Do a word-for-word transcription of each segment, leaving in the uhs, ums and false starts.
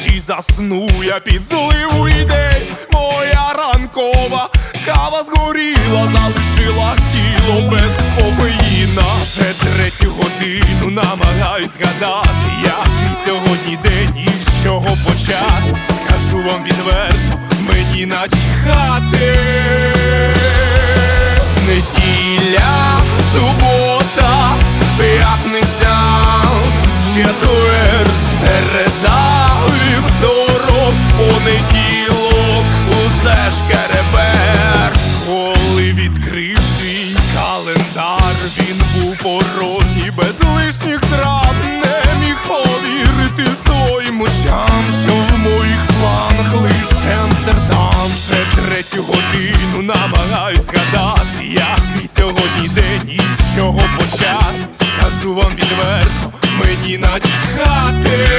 Чи засну я під зливу ідей? Моя ранкова кава згоріла, залишила тіло без кофеїна. Вже третю годину намагаюсь згадати, який сьогодні день і з чого почати. Скажу вам відверто, мені начхати. Неділя, субота, п'ятниця, четвер, середа, вівторок, понеділок, усе ж керебер. Коли відкрив свій календар, він був порожній, без лишніх драм. Не міг повірити своїм очам, що в моїх планах лише Амстердам. Вже третю годину намагаюсь згадати, який сьогодні день і з чого почати. Скажу вам відверто, мені начхати.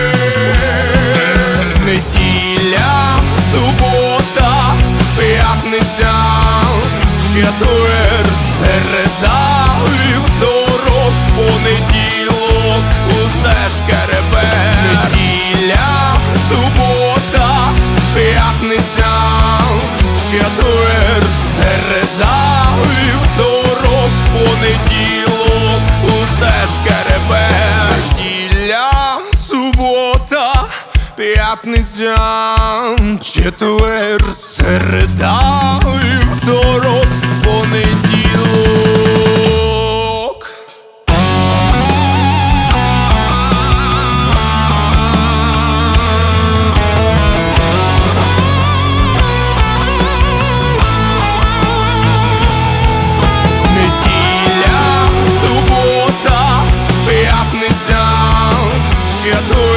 Неділя, субота, п'ятниця, четвер, середа, вівторок, понеділок, усе ж керебер. Неділя, субота, п'ятниця, четвер, середа, вівторок, понеділок, усе ж керебер. Неділя, субота, п'ятниця, четвер, середа, вівторок, понеділок. Неділя, субота, п'ятниця, четвер,